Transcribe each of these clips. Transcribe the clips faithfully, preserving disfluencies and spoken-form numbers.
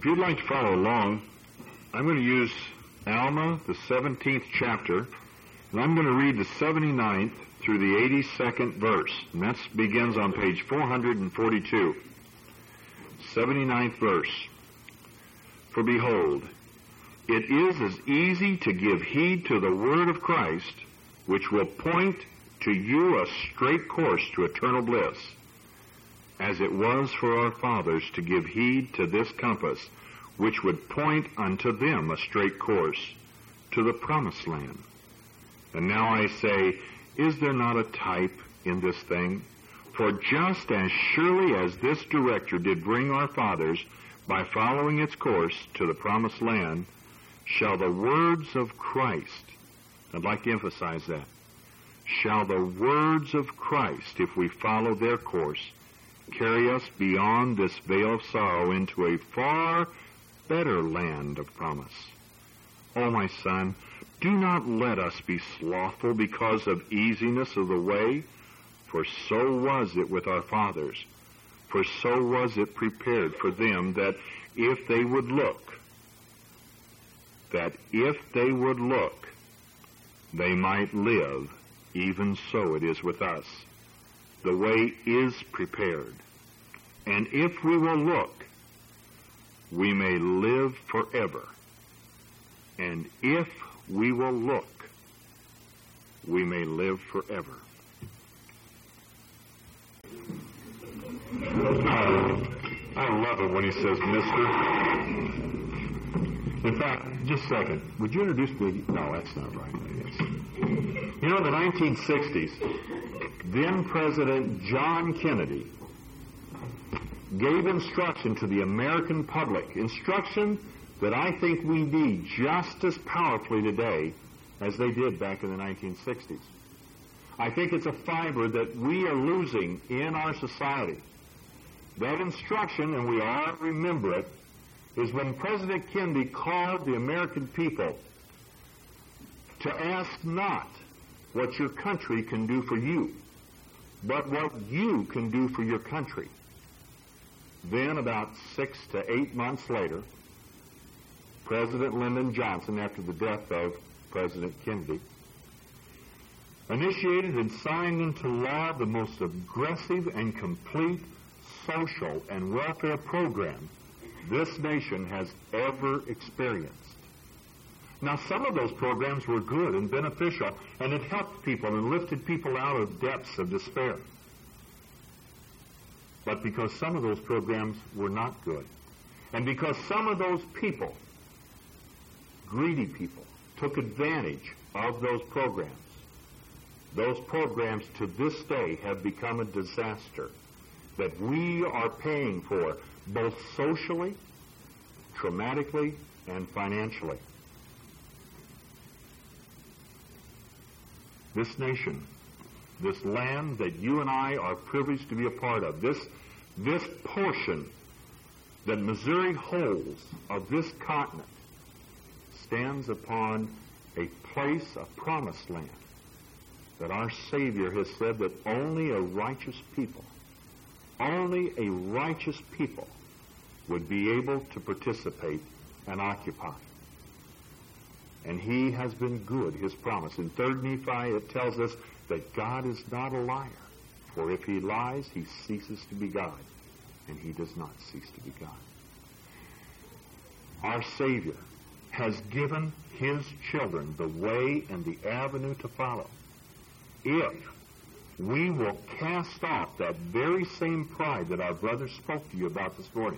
If you'd like to follow along, I'm going to use Alma, the seventeenth chapter, and I'm going to read the seventy-ninth through the eighty-second verse. And that begins on page four hundred forty-two. seventy-ninth verse. For behold, it is as easy to give heed to the word of Christ, which will point to you a straight course to eternal bliss, as it was for our fathers to give heed to this compass, which would point unto them a straight course to the promised land. And now I say, is there not a type in this thing? For just as surely as this director did bring our fathers by following its course to the promised land, shall the words of Christ, I'd like to emphasize that, shall the words of Christ, if we follow their course, carry us beyond this veil of sorrow into a far better land of promise. O my son, do not let us be slothful because of easiness of the way, for so was it with our fathers. For so was it prepared for them that if they would look, that if they would look, they might live. Even so it is with us. The way is prepared. And if we will look, we may live forever. And if we will look, we may live forever. Uh, I love it when he says mister. In fact, just a second, would you introduce me? No, that's not right. Yes. You know, in the nineteen sixties, then President John Kennedy gave instruction to the American public, instruction that I think we need just as powerfully today as they did back in the nineteen sixties. I think it's a fiber that we are losing in our society. That instruction, and we all remember it, is when President Kennedy called the American people to ask not what your country can do for you, but what you can do for your country. Then, about six to eight months later, President Lyndon Johnson, after the death of President Kennedy, initiated and signed into law the most aggressive and complete social and welfare program this nation has ever experienced. Now, some of those programs were good and beneficial, and it helped people and lifted people out of depths of despair. But because some of those programs were not good, and because some of those people, greedy people, took advantage of those programs, those programs to this day have become a disaster that we are paying for, both socially, traumatically, and financially. This nation, this land that you and I are privileged to be a part of, this, this portion that Missouri holds of this continent, stands upon a place, a promised land, that our Savior has said that only a righteous people, only a righteous people would be able to participate and occupy. And he has been good, his promise. In Third Nephi, it tells us that God is not a liar. For if he lies, he ceases to be God. And he does not cease to be God. Our Savior has given his children the way and the avenue to follow. If we will cast off that very same pride that our brother spoke to you about this morning,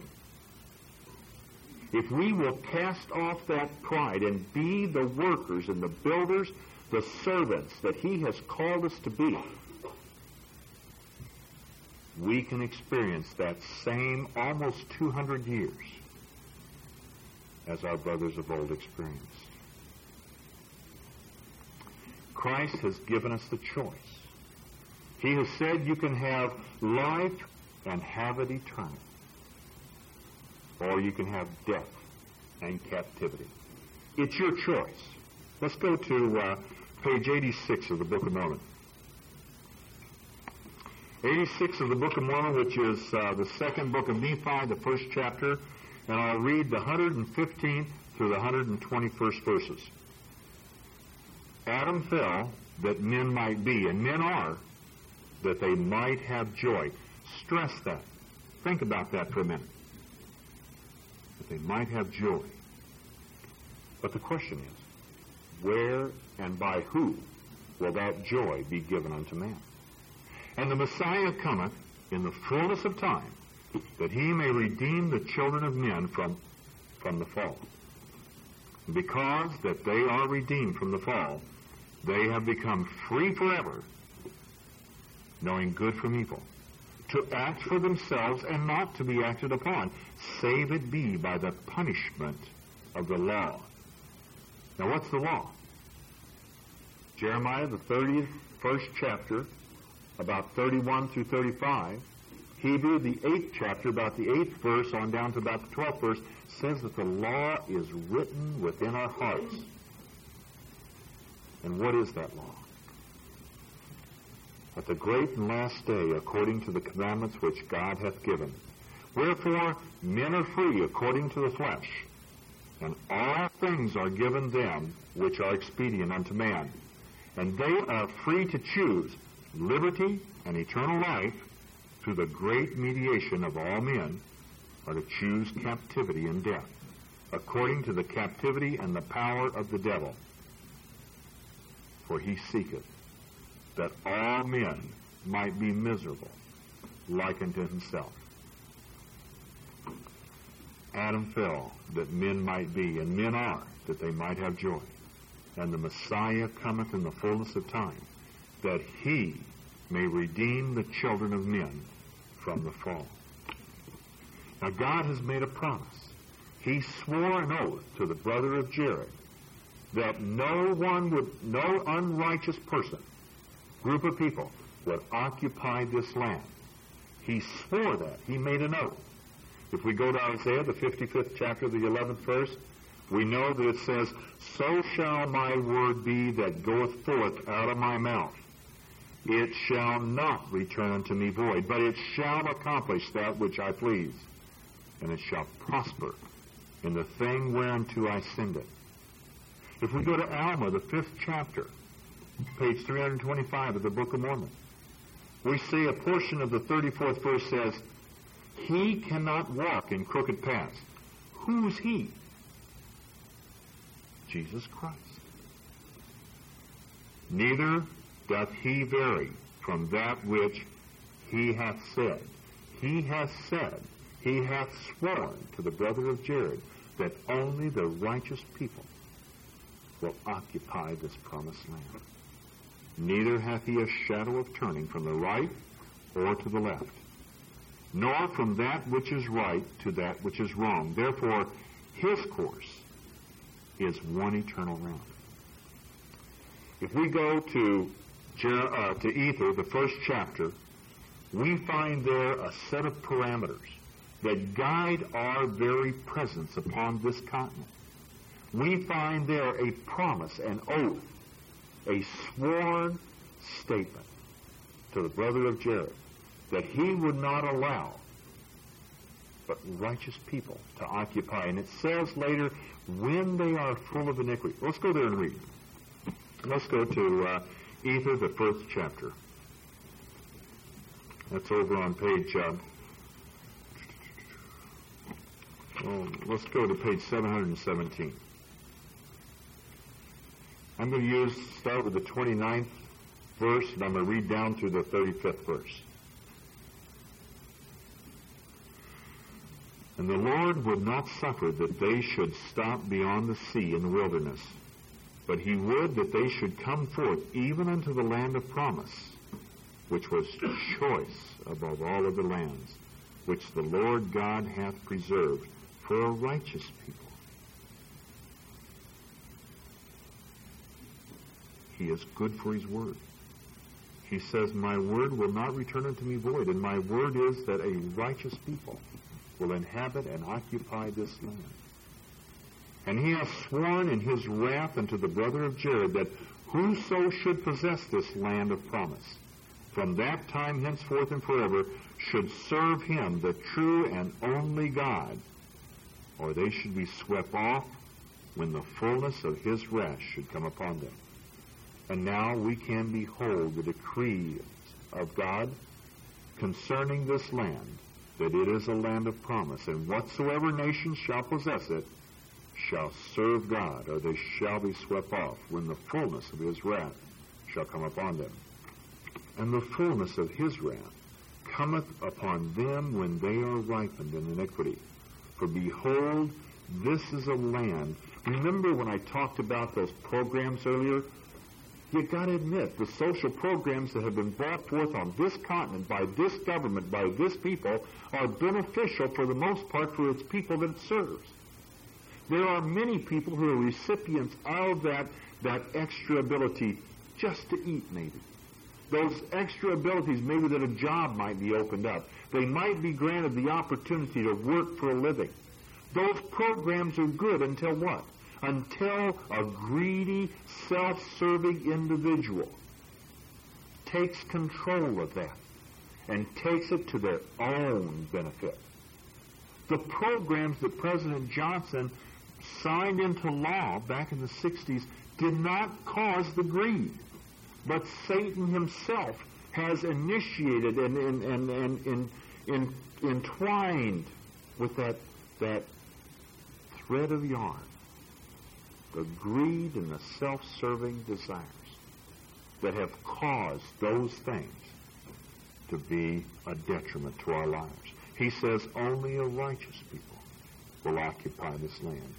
if we will cast off that pride and be the workers and the builders, the servants that he has called us to be, we can experience that same almost two hundred years as our brothers of old experienced. Christ has given us the choice. He has said you can have life and have it eternal, or you can have death and captivity. It's your choice. Let's go to uh, page eighty-six of the Book of Mormon. eighty-six of the Book of Mormon, which is uh, the second book of Nephi, the first chapter, and I'll read the one hundred fifteenth through the one hundred twenty-first verses. Adam fell that men might be, and men are, that they might have joy. Stress that. Think about that for a minute. That they might have joy. But the question is, where and by who will that joy be given unto man? And the Messiah cometh in the fullness of time, that he may redeem the children of men from, from the fall. Because that they are redeemed from the fall, they have become free forever, knowing good from evil, to act for themselves and not to be acted upon, save it be by the punishment of the law. Now what's the law? Jeremiah, the thirty-first chapter, about thirty-one through thirty-five. Hebrew, the eighth chapter, about the eighth verse on down to about the twelfth verse, says that the law is written within our hearts. And what is that law? At the great and last day, according to the commandments which God hath given. Wherefore, men are free according to the flesh, and all things are given them which are expedient unto man. And they are free to choose liberty and eternal life through the great mediation of all men, or to choose captivity and death, according to the captivity and the power of the devil. For he seeketh that all men might be miserable, like unto himself. Adam fell that men might be, and men are, that they might have joy. And the Messiah cometh in the fullness of time, that he may redeem the children of men from the fall. Now God has made a promise. He swore an oath to the brother of Jared that no one would, no unrighteous person, group of people, would occupy this land. He swore that. He made an oath. If we go to Isaiah, the fifty-fifth chapter, the eleventh verse, we know that it says, so shall my word be that goeth forth out of my mouth. It shall not return unto me void, but it shall accomplish that which I please, and it shall prosper in the thing whereunto I send it. If we go to Alma, the fifth chapter, page three hundred twenty-five of the Book of Mormon, we see a portion of the thirty-fourth verse says, he cannot walk in crooked paths. Who's he? Jesus Christ. Neither doth he vary from that which he hath said. He hath said, he hath sworn to the brother of Jared that only the righteous people will occupy this promised land. Neither hath he a shadow of turning from the right or to the left, nor from that which is right to that which is wrong. Therefore, his course is one eternal round. If we go to, uh, to Ether, the first chapter, we find there a set of parameters that guide our very presence upon this continent. We find there a promise, an oath, a sworn statement to the brother of Jared that he would not allow but righteous people to occupy. And it says later, when they are full of iniquity. Let's go there and read. Let's go to uh, Ether, the first chapter. That's over on page, uh, oh, let's go to page seven hundred seventeen. I'm going to use, start with the twenty-ninth verse, and I'm going to read down through the thirty-fifth verse. And the Lord would not suffer that they should stop beyond the sea in the wilderness, but he would that they should come forth even unto the land of promise, which was choice above all other lands, which the Lord God hath preserved for a righteous people. He is good for his word. He says, my word will not return unto me void, and my word is that a righteous people will inhabit and occupy this land. And he hath sworn in his wrath unto the brother of Jared that whoso should possess this land of promise, from that time henceforth and forever, should serve him, the true and only God, or they should be swept off when the fullness of his wrath should come upon them. And now we can behold the decree of God concerning this land, that it is a land of promise, and whatsoever nation shall possess it shall serve God, or they shall be swept off when the fullness of his wrath shall come upon them. And the fullness of his wrath cometh upon them when they are ripened in iniquity. For behold, this is a land. Remember when I talked about those programs earlier? You got to admit, the social programs that have been brought forth on this continent by this government, by this people, are beneficial for the most part for its people that it serves. There are many people who are recipients of that, that extra ability just to eat, maybe. Those extra abilities, maybe that a job might be opened up. They might be granted the opportunity to work for a living. Those programs are good until what? Until a greedy, self-serving individual takes control of that and takes it to their own benefit. The programs that President Johnson signed into law back in the sixties did not cause the greed, but Satan himself has initiated and, and, and, and, and, and entwined with that, that thread of yarn the greed and the self-serving desires that have caused those things to be a detriment to our lives. He says only a righteous people will occupy this land.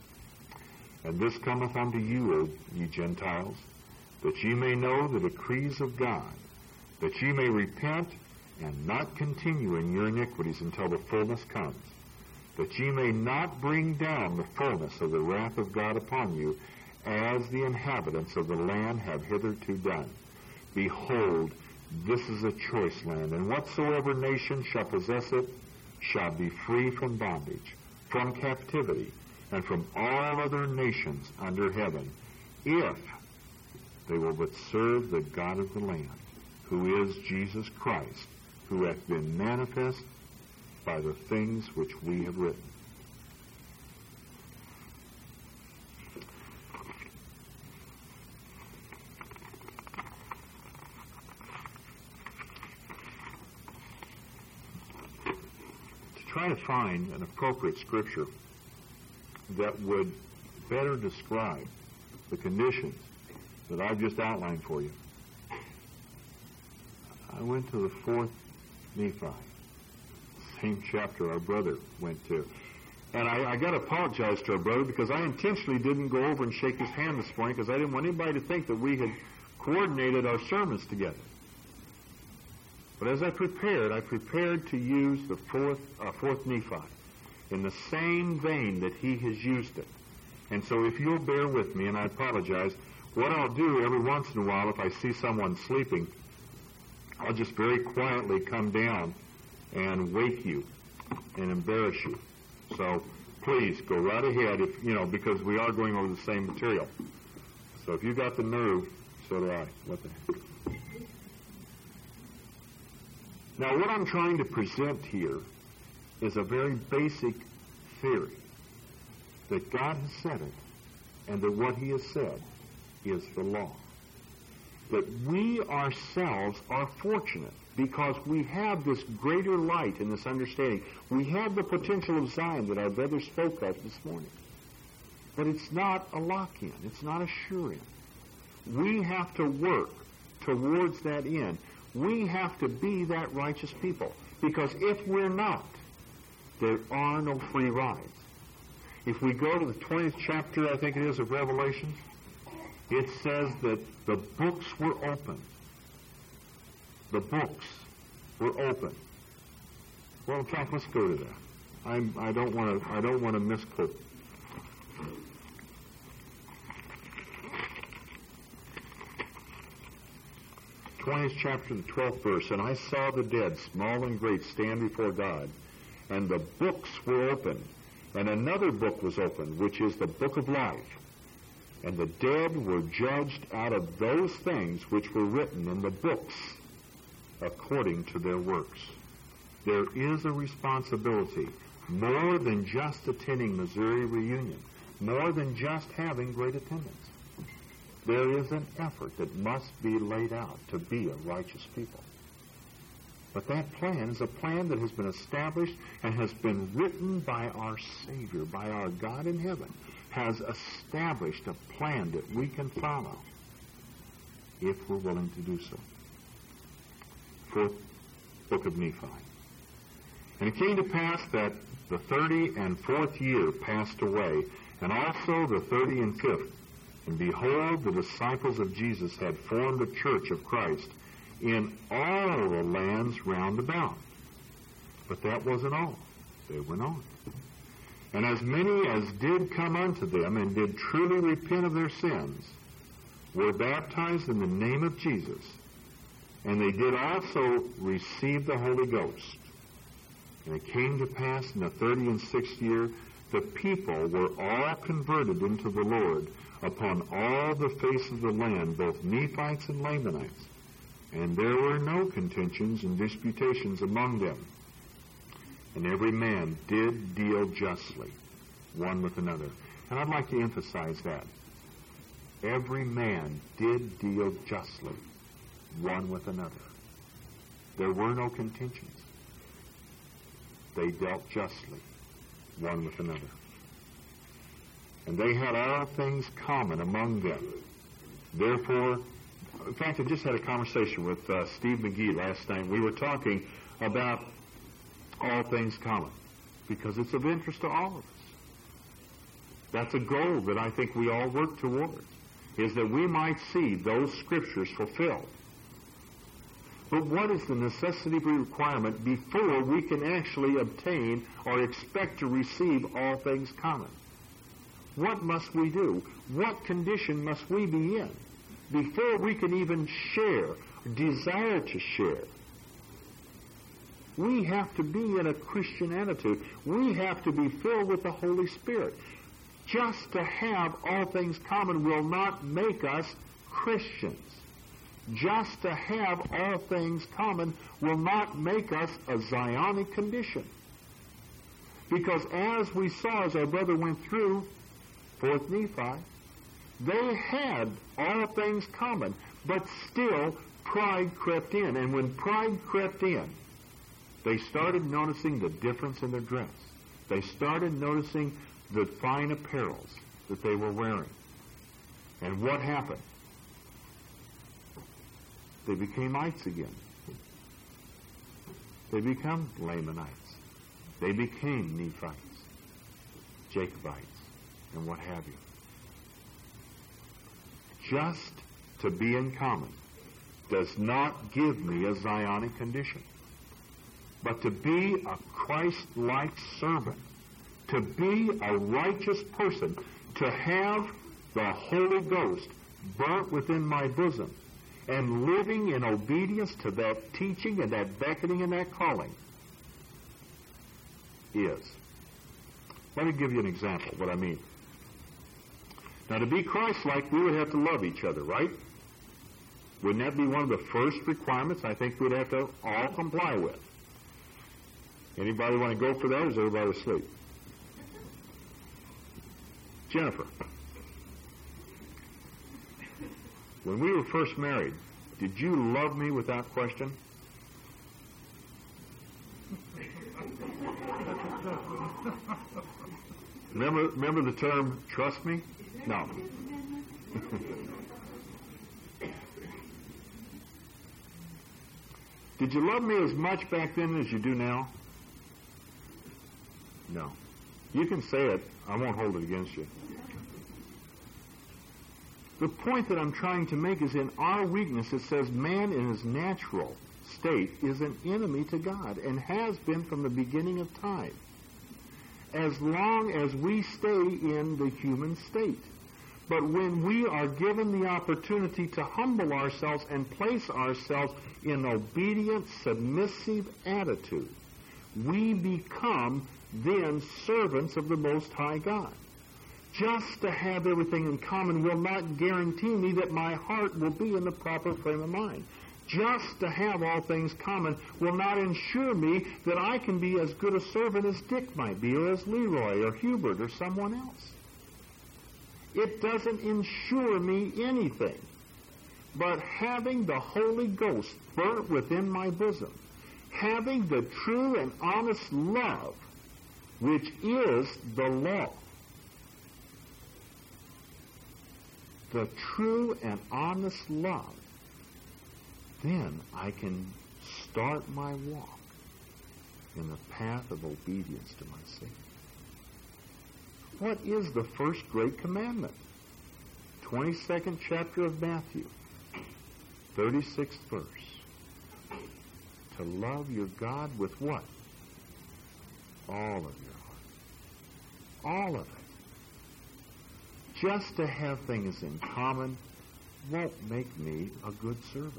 And this cometh unto you, O ye Gentiles, that ye may know the decrees of God, that ye may repent and not continue in your iniquities until the fullness comes, that ye may not bring down the fullness of the wrath of God upon you, as the inhabitants of the land have hitherto done. Behold, this is a choice land, and whatsoever nation shall possess it shall be free from bondage, from captivity, and from all other nations under heaven, if they will but serve the God of the land, who is Jesus Christ, who hath been manifest by the things which we have written. To try to find an appropriate scripture that would better describe the conditions that I've just outlined for you, I went to the fourth Nephi, same chapter our brother went to. And I, I got to apologize to our brother because I intentionally didn't go over and shake his hand this morning because I didn't want anybody to think that we had coordinated our sermons together. But as I prepared, I prepared to use the fourth, uh, fourth Nephi in the same vein that he has used it. And so if you'll bear with me, and I apologize, what I'll do every once in a while if I see someone sleeping, I'll just very quietly come down and wake you and embarrass you. So please go right ahead, if you know, because we are going over the same material. So if you got the nerve, so do I. What the heck? Now, what I'm trying to present here is a very basic theory that God has said it, and that what He has said is the law. That we ourselves are fortunate because we have this greater light and this understanding. We have the potential of Zion that our brother spoke of this morning. But it's not a lock-in. It's not a sure-in. We have to work towards that end. We have to be that righteous people. Because if we're not, there are no free rides. If we go to the twentieth chapter, I think it is, of Revelation, it says that the books were open. The books were open. Well, in fact, let's go to that. I'm, I don't want to. I don't want to misquote. twentieth chapter, the twelfth verse. And I saw the dead, small and great, stand before God, and the books were opened, and another book was opened, which is the book of life. And the dead were judged out of those things which were written in the books according to their works. There is a responsibility, more than just attending Missouri reunion, more than just having great attendance. There is an effort that must be laid out to be a righteous people. But that plan is a plan that has been established and has been written by our Savior, by our God in heaven, has established a plan that we can follow if we're willing to do so. Fourth book of Nephi. And it came to pass that the thirty and fourth year passed away, and also the thirty and fifth. And behold, the disciples of Jesus had formed a church of Christ in all the lands round about. But that wasn't all. They went on. And as many as did come unto them and did truly repent of their sins were baptized in the name of Jesus. And they did also receive the Holy Ghost. And it came to pass in the thirty and sixth year, the people were all converted into the Lord upon all the face of the land, both Nephites and Lamanites. And there were no contentions and disputations among them. And every man did deal justly, one with another. And I'd like to emphasize that. Every man did deal justly, one with another. There were no contentions. They dealt justly, one with another. And they had all things common among them. Therefore, in fact, I just had a conversation with uh, Steve McGee last night. We were talking about all things common because it's of interest to all of us. That's a goal that I think we all work towards, is that we might see those scriptures fulfilled. But what is the necessity requirement before we can actually obtain or expect to receive all things common? What must we do? What condition must we be in before we can even share, desire to share? We have to be in a Christian attitude. We have to be filled with the Holy Spirit. Just to have all things common will not make us Christians. Just to have all things common will not make us a Zionic condition. Because as we saw as our brother went through Fourth Nephi, they had all things common, but still pride crept in. And when pride crept in, they started noticing the difference in their dress. They started noticing the fine apparels that they were wearing. And what happened? They became ites again. They become Lamanites. They became Nephites, Jacobites, and what have you. Just to be in common does not give me a Zionic condition. But to be a Christ-like servant, to be a righteous person, to have the Holy Ghost burnt within my bosom, and living in obedience to that teaching and that beckoning and that calling is. Let me give you an example of what I mean. Now, to be Christ-like, we would have to love each other, right? Wouldn't that be one of the first requirements I think we'd have to all comply with? Anybody want to go for that, or is everybody asleep? Jennifer, when we were first married, did you love me without question? Remember, remember the term, trust me? No. Did you love me as much back then as you do now? No. You can say it. I won't hold it against you. The point that I'm trying to make is in our weakness, it says man in his natural state is an enemy to God and has been from the beginning of time. As long as we stay in the human state. But when we are given the opportunity to humble ourselves and place ourselves in obedient, submissive attitude, we become then servants of the Most High God. Just to have everything in common will not guarantee me that my heart will be in the proper frame of mind. just to have all things common will not ensure me that I can be as good a servant as Dick might be, or as Leroy, or Hubert, or someone else. It doesn't ensure me anything. But having the Holy Ghost burnt within my bosom, having the true and honest love, which is the law, the true and honest love, then I can start my walk in the path of obedience to my Savior. What is the first great commandment? twenty-second chapter of Matthew, thirty-sixth verse. To love your God with what? All of your heart. All of it. Just to have things in common won't make me a good servant.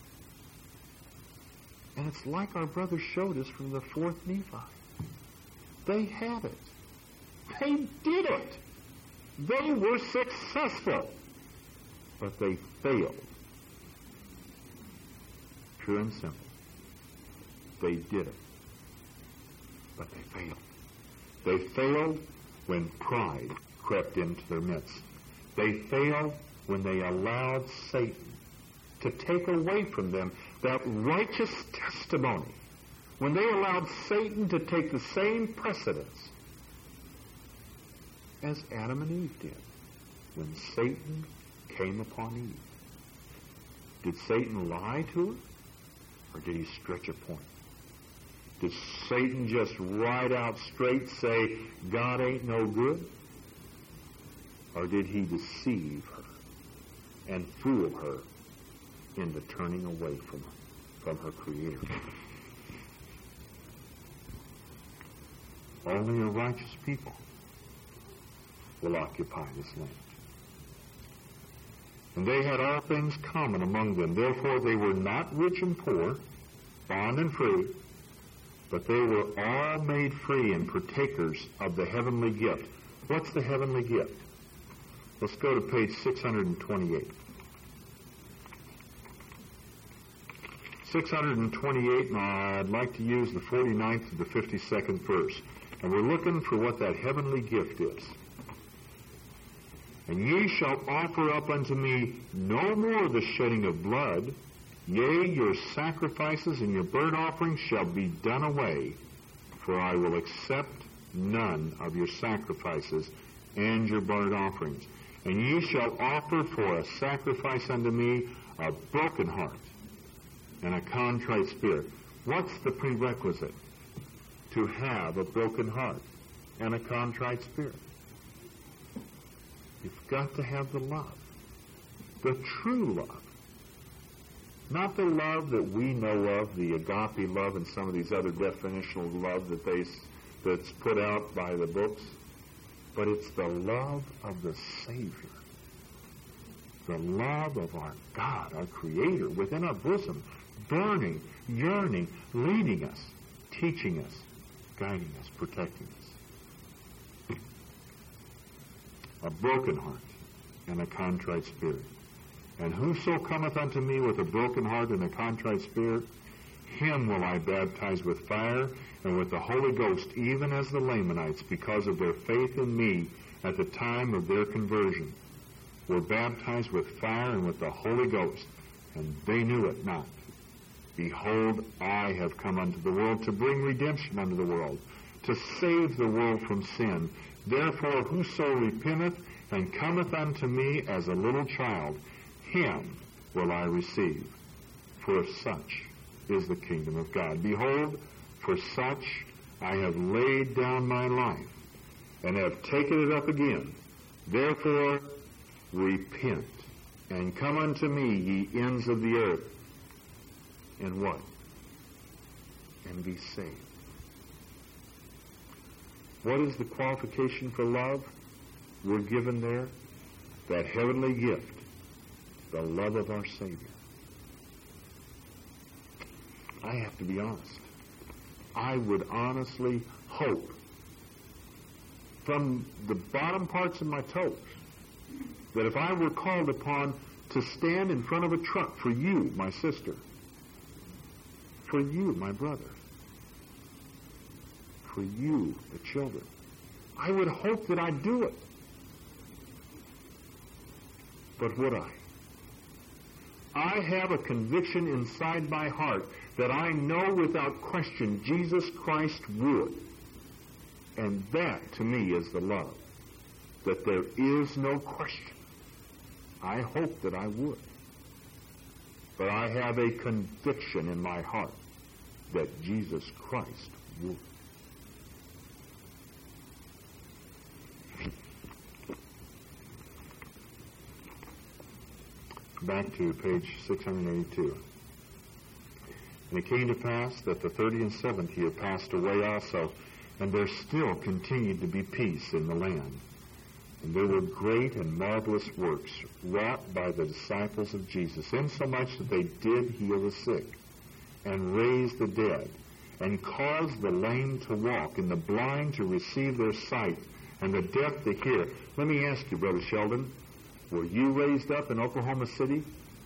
And it's like our brother showed us from the fourth Nephi. They had it. They did it. They were successful. But they failed. True and simple. They did it. But they failed. They failed when pride crept into their midst. They failed when they allowed Satan to take away from them that righteous testimony. When they allowed Satan to take the same precedence as Adam and Eve did when Satan came upon Eve. Did Satan lie to her? Or did he stretch a point? Did Satan just right out straight say, God ain't no good? Or did he deceive her and fool her into turning away from her, from her Creator? Only a righteous people will occupy this land. And they had all things common among them. Therefore they were not rich and poor, bond and free, but they were all made free and partakers of the heavenly gift. What's the heavenly gift? Let's go to page six hundred twenty-eight. six hundred twenty-eight, and I'd like to use the forty-ninth to the fifty-second verse. And we're looking for what that heavenly gift is. And ye shall offer up unto me no more the shedding of blood, yea, your sacrifices and your burnt offerings shall be done away, for I will accept none of your sacrifices and your burnt offerings. And ye shall offer for a sacrifice unto me a broken heart and a contrite spirit. What's the prerequisite to have a broken heart and a contrite spirit? You've got to have the love, the true love. Not the love that we know of, the agape love and some of these other definitional love that they, that's put out by the books, but it's the love of the Savior, the love of our God, our Creator, within our bosom, burning, yearning, leading us, teaching us, guiding us, protecting us. A broken heart and a contrite spirit. And whoso cometh unto me with a broken heart and a contrite spirit, him will I baptize with fire and with the Holy Ghost, even as the Lamanites, because of their faith in me at the time of their conversion, were baptized with fire and with the Holy Ghost, and they knew it not. Behold, I have come unto the world to bring redemption unto the world, to save the world from sin. Therefore, whoso repenteth and cometh unto me as a little child, him will I receive. For such is the kingdom of God. Behold, for such I have laid down my life, and have taken it up again. Therefore, repent, and come unto me, ye ends of the earth. And what? And be saved. What is the qualification for love? We're given there that heavenly gift, the love of our Savior. I have to be honest. I would honestly hope from the bottom parts of my toes that if I were called upon to stand in front of a truck for you, my sister, for you, my brother, for you, the children. I would hope that I'd do it. But would I? I have a conviction inside my heart that I know without question Jesus Christ would. And that, to me, is the love. That there is no question. I hope that I would. But I have a conviction in my heart that Jesus Christ would. Back to page six hundred eighty-two. And it came to pass that the thirty and seventh year passed away also, and there still continued to be peace in the land. And there were great and marvelous works wrought by the disciples of Jesus, insomuch that they did heal the sick, and raise the dead, and cause the lame to walk, and the blind to receive their sight, and the deaf to hear. Let me ask you, Brother Sheldon, were you raised up in Oklahoma City?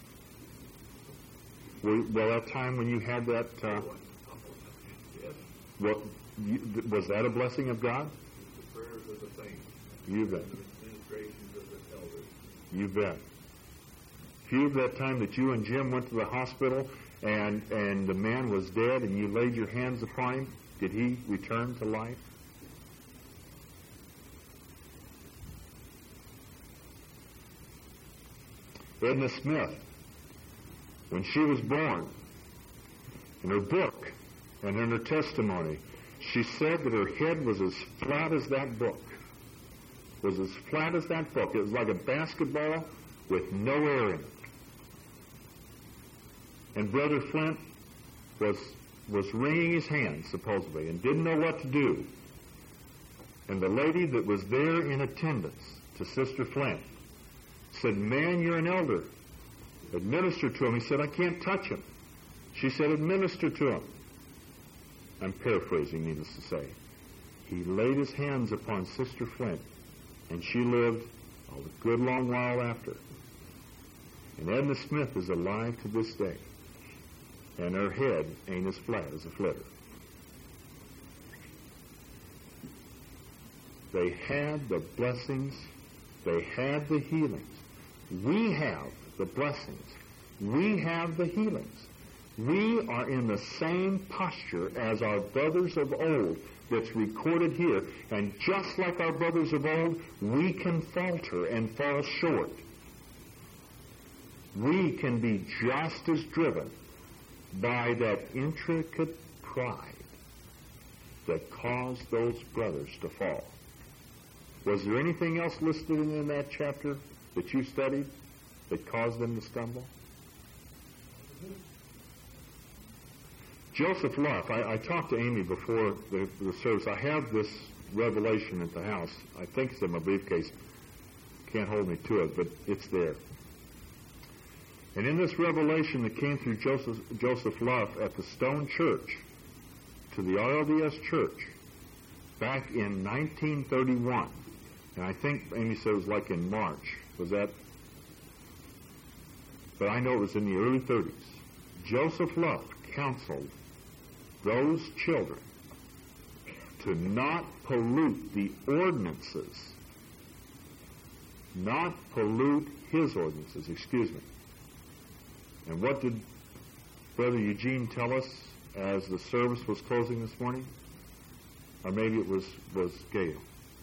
Were, well, that time when you had that, uh, what, you, was that a blessing of God? The prayers of the saints. You bet. And the ministrations of the elders. You bet. Few of that time that you and Jim went to the hospital and, and the man was dead and you laid your hands upon him, did he return to life? Edna Smith, when she was born, in her book and in her testimony, she said that her head was as flat as that book. Was as flat as that book. It was like a basketball with no air in it. And Brother Flint was was wringing his hands, supposedly, and didn't know what to do. And the lady that was there in attendance to Sister Flint said, "Man, you're an elder. Administer to him." He said, "I can't touch him." She said, "Administer to him." I'm paraphrasing, needless to say. He laid his hands upon Sister Flint, and she lived a good long while after. And Edna Smith is alive to this day, and her head ain't as flat as a flitter. They had the blessings. They had the healings. We have the blessings. We have the healings. We are in the same posture as our brothers of old that's recorded here. And just like our brothers of old, we can falter and fall short. We can be just as driven by that intricate pride that caused those brothers to fall. Was there anything else listed in that chapter that you studied that caused them to stumble? Joseph Luff, I, I talked to Amy before the, the service. I have this revelation at the house. I think it's in my briefcase. Can't hold me to it, but it's there. And in this revelation that came through Joseph, Joseph Luff at the Stone Church to the R L D S Church back in nineteen thirty-one, and I think Amy said it was like in March. Was that? But I know it was in the early thirties. Joseph Luff counseled those children to not pollute the ordinances, not pollute his ordinances, excuse me. And what did Brother Eugene tell us as the service was closing this morning? Or maybe it was, was Gail.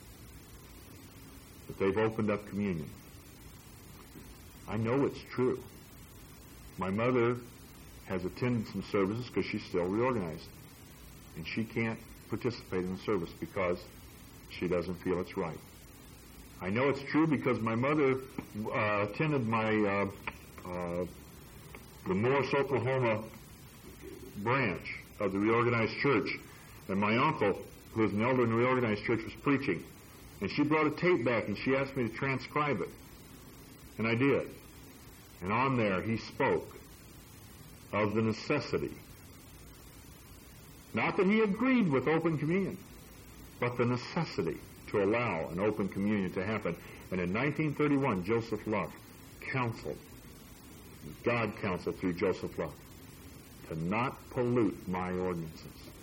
That they've opened up communion. I know it's true. My mother has attended some services because she's still reorganized. And she can't participate in the service because she doesn't feel it's right. I know it's true because my mother uh, attended my uh, uh, the Morris, Oklahoma branch of the Reorganized Church, and my uncle, who was an elder in the Reorganized Church, was preaching. And she brought a tape back and she asked me to transcribe it. And I did. And on there he spoke of the necessity. Not that he agreed with open communion, but the necessity to allow an open communion to happen. And in nineteen thirty-one, Joseph Luff counseled, God counseled through Joseph Luff, to not pollute my ordinances.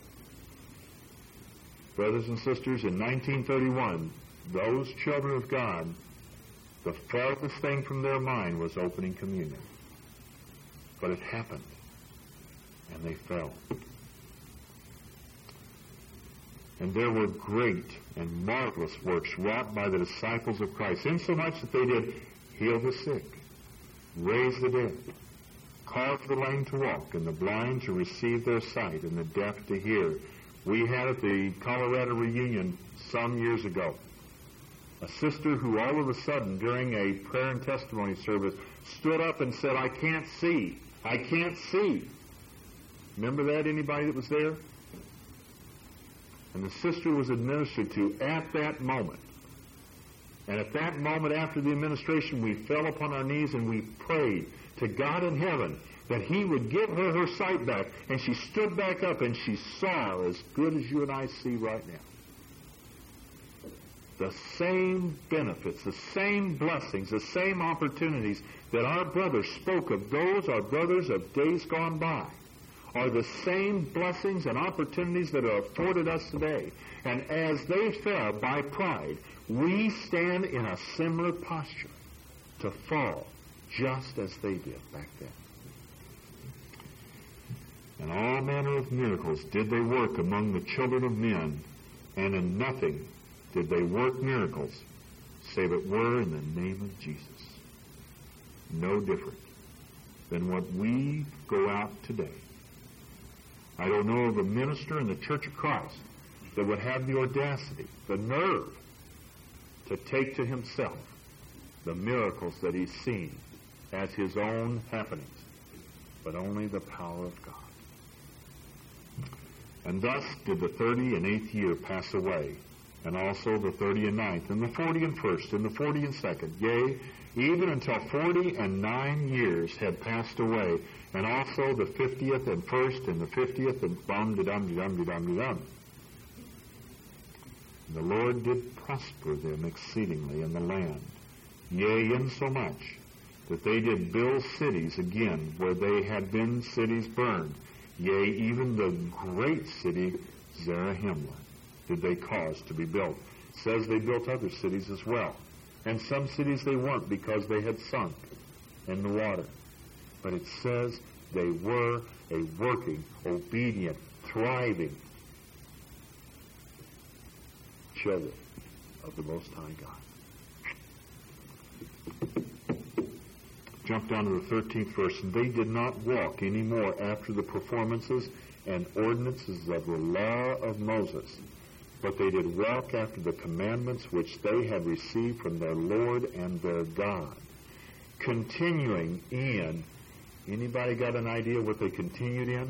Brothers and sisters, in nineteen thirty-one, those children of God, the farthest thing from their mind was opening communion. But it happened, and they fell. And there were great and marvelous works wrought by the disciples of Christ, insomuch that they did heal the sick, raise the dead, cause the lame to walk, and the blind to receive their sight, and the deaf to hear. We had at the Colorado reunion some years ago a sister who all of a sudden during a prayer and testimony service stood up and said, I can't see. I can't see. Remember that, anybody that was there? And the sister was administered to at that moment. And at that moment after the administration, we fell upon our knees and we prayed to God in heaven that he would give her her sight back. And she stood back up and she saw as good as you and I see right now. The same benefits, the same blessings, the same opportunities that our brothers spoke of, those our brothers of days gone by, are the same blessings and opportunities that are afforded us today. And as they fell by pride, we stand in a similar posture to fall just as they did back then. And all manner of miracles did they work among the children of men, and in nothing did they work miracles, save it were in the name of Jesus. No different than what we go out today. I don't know of a minister in the Church of Christ that would have the audacity, the nerve, to take to himself the miracles that he's seen as his own happenings, but only the power of God. And thus did the thirty and eighth year pass away, and also the thirty and ninth, and the forty and first, and the forty and second, yea, even until forty and nine years had passed away, and also the fiftieth and first, and the fiftieth, and bum-de-dum-de-dum-de-dum-de-dum. The Lord did prosper them exceedingly in the land, yea, insomuch that they did build cities again where they had been cities burned, yea, even the great city Zarahemla did they cause to be built. It says they built other cities as well. And some cities they weren't because they had sunk in the water. But it says they were a working, obedient, thriving children of the Most High God. Jump down to the thirteenth verse. And they did not walk any more after the performances and ordinances of the law of Moses, but they did walk after the commandments which they had received from their Lord and their God, continuing in, anybody got an idea what they continued in?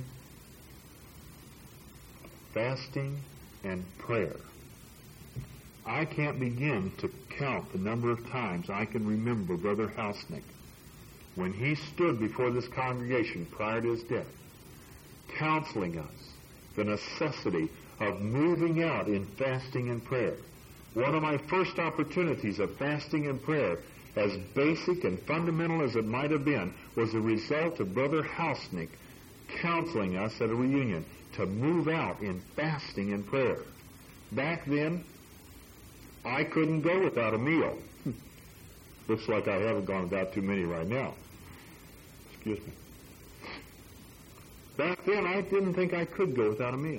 Fasting and prayer. I can't begin to count the number of times I can remember Brother Hausnick when he stood before this congregation prior to his death, counseling us the necessity of moving out in fasting and prayer. One of my first opportunities of fasting and prayer, as basic and fundamental as it might have been, was the result of Brother Hausnick counseling us at a reunion to move out in fasting and prayer. Back then, I couldn't go without a meal. Looks like I haven't gone without too many right now. Excuse me. Back then, I didn't think I could go without a meal.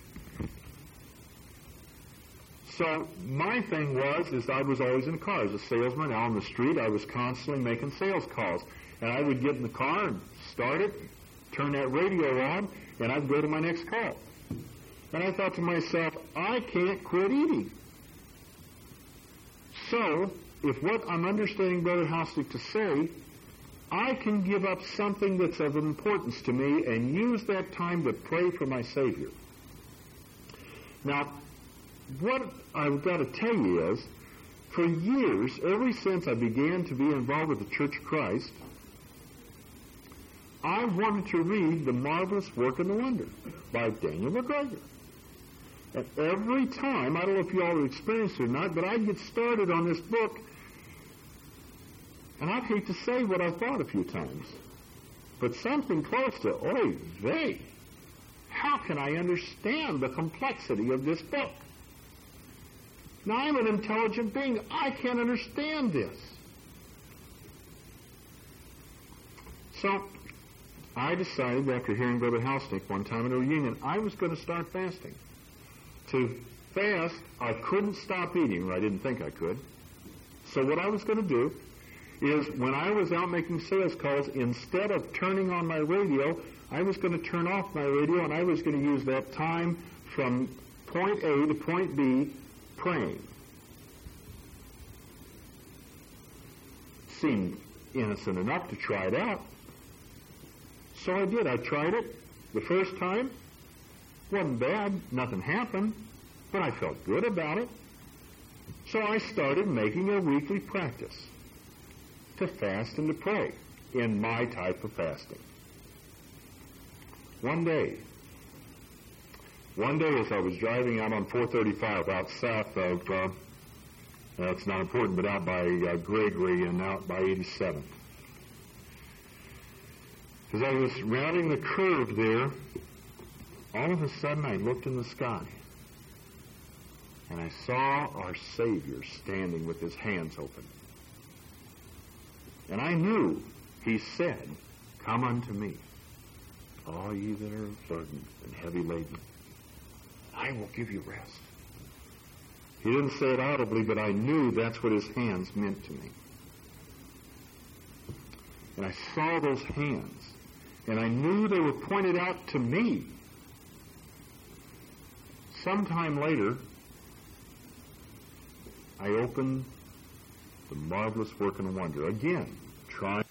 So my thing was, is I was always in a car. As a salesman out on the street, I was constantly making sales calls. And I would get in the car and start it, turn that radio on, and I'd go to my next call. And I thought to myself, I can't quit eating. So, if what I'm understanding Brother Hausnick to say, I can give up something that's of importance to me and use that time to pray for my Savior. Now, what I've got to tell you is, for years, ever since I began to be involved with the Church of Christ, I wanted to read The Marvelous Work and the Wonder by Daniel McGregor. And every time, I don't know if you all have experienced it or not, but I'd get started on this book, and I'd hate to say what I thought a few times. but something close to, oy vey. How can I understand the complexity of this book? Now, I'm an intelligent being. I can't understand this. So, I decided after hearing Brother Halsnick one time in a reunion, I was going to start fasting. To fast, I couldn't stop eating, or I didn't think I could. So what I was going to do is when I was out making sales calls, instead of turning on my radio, I was going to turn off my radio, and I was going to use that time from point A to point B praying. Seemed innocent enough to try it out. So I did. I tried it the first time. Wasn't bad. Nothing happened. But I felt good about it. So I started making a weekly practice to fast and to pray in my type of fasting. One day, one day as I was driving out on four thirty-five out south of, uh, well, it's not important, but out by uh, Gregory and out by eighty-seventh. As I was rounding the curve there, all of a sudden I looked in the sky, and I saw our Savior standing with his hands open. And I knew he said, "Come unto me, all ye that are burdened and heavy laden. I will give you rest." He didn't say it audibly, but I knew that's what his hands meant to me. And I saw those hands, and I knew they were pointed out to me. Sometime later, I opened the marvelous work and wonder. Again, trying.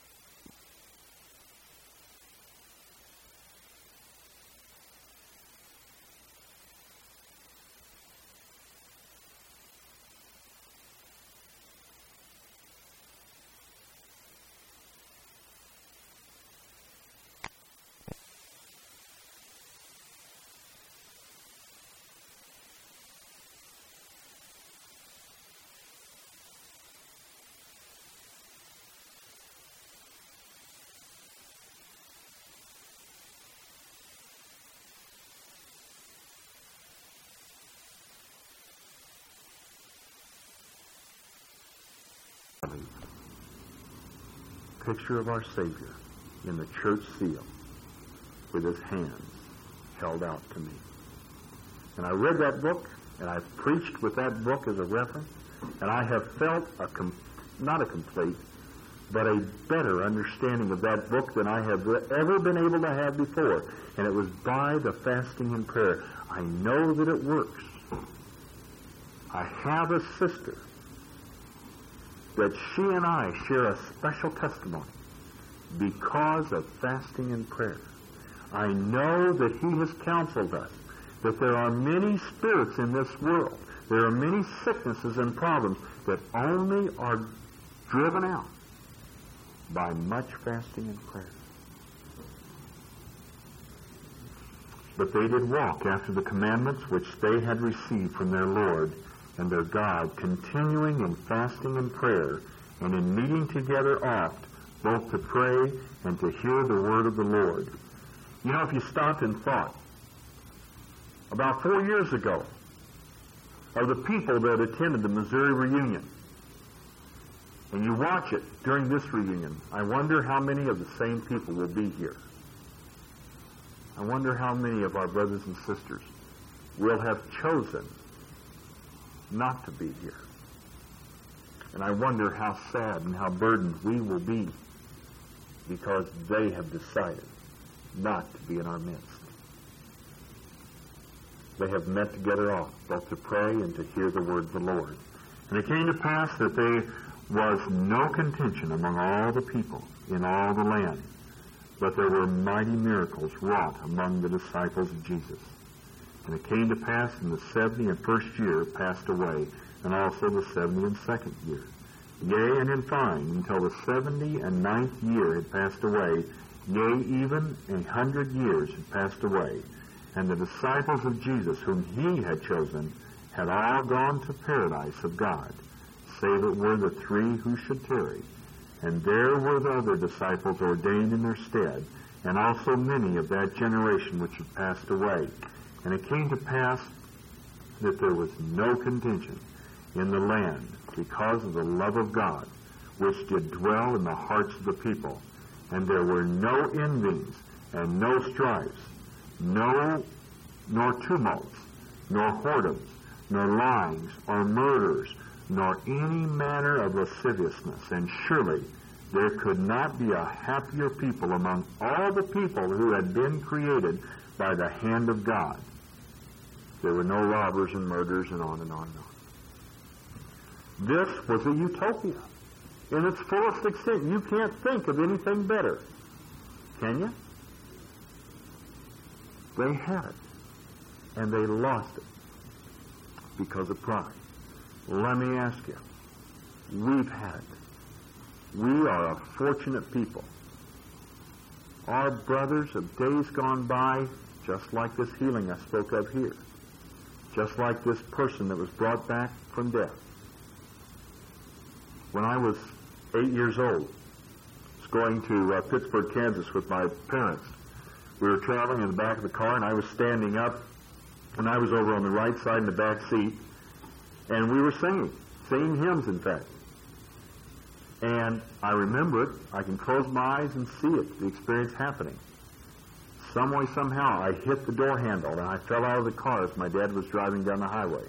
Picture of our Savior in the church seal with his hands held out to me. And I read that book, and I've preached with that book as a reference, and I have felt a com- not a complete, but a better understanding of that book than I have ever been able to have before. And it was by the fasting and prayer. I know that it works. I have a sister that she and I share a special testimony because of fasting and prayer. I know that he has counseled us that there are many spirits in this world, there are many sicknesses and problems that only are driven out by much fasting and prayer. But they did walk after the commandments which they had received from their Lord and their God, continuing in fasting and prayer, and in meeting together oft, both to pray and to hear the word of the Lord. You know, if you stopped and thought, about four years ago, of the people that attended the Missouri reunion, and you watch it during this reunion, I wonder how many of the same people will be here. I wonder how many of our brothers and sisters will have chosen not to be here. And I wonder how sad and how burdened we will be because they have decided not to be in our midst. They have met together oft, both to pray and to hear the word of the Lord. And it came to pass that there was no contention among all the people in all the land, but there were mighty miracles wrought among the disciples of Jesus. And it came to pass in the seventy and first year passed away, and also the seventy and second year. Yea, and in fine, until the seventy and ninth year had passed away, yea, even a hundred years had passed away. And the disciples of Jesus, whom he had chosen, had all gone to paradise of God, save it were the three who should tarry. And there were the other disciples ordained in their stead, and also many of that generation which had passed away. And it came to pass that there was no contention in the land because of the love of God, which did dwell in the hearts of the people. And there were no envyings, and no strifes, no, nor tumults, nor whoredoms, nor lyings, or murders, nor any manner of lasciviousness. And surely there could not be a happier people among all the people who had been created by the hand of God. There were no robbers and murderers, and on and on and on. This was a utopia in its fullest extent. You can't think of anything better, can you? They had it, and they lost it because of pride. Let me ask you, we've had it. We are a fortunate people. Our brothers of days gone by, just like this healing I spoke of here, just like this person that was brought back from death. When I was eight years old, I was going to uh, Pittsburgh, Kansas with my parents. We were traveling in the back of the car, and I was standing up, and I was over on the right side in the back seat, and we were singing, singing hymns, in fact. And I remember it. I can close my eyes and see it, the experience happening. Some way, somehow, I hit the door handle, and I fell out of the car as my dad was driving down the highway.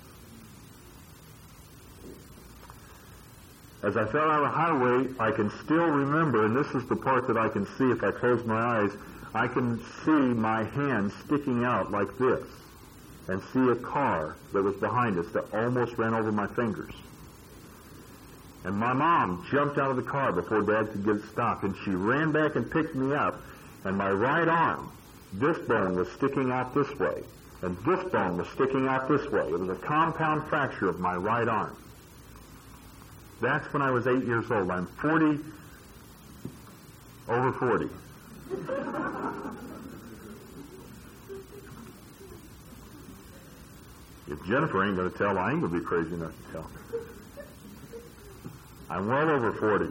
As I fell out of the highway, I can still remember, and this is the part that I can see if I close my eyes, I can see my hand sticking out like this, and see a car that was behind us that almost ran over my fingers. And my mom jumped out of the car before Dad could get it stopped, and she ran back and picked me up, and my right arm, this bone was sticking out this way, and this bone was sticking out this way. It was a compound fracture of my right arm. That's when I was eight years old. I'm forty, over forty. If Jennifer ain't going to tell, I ain't going to be crazy enough to tell. I'm well over forty.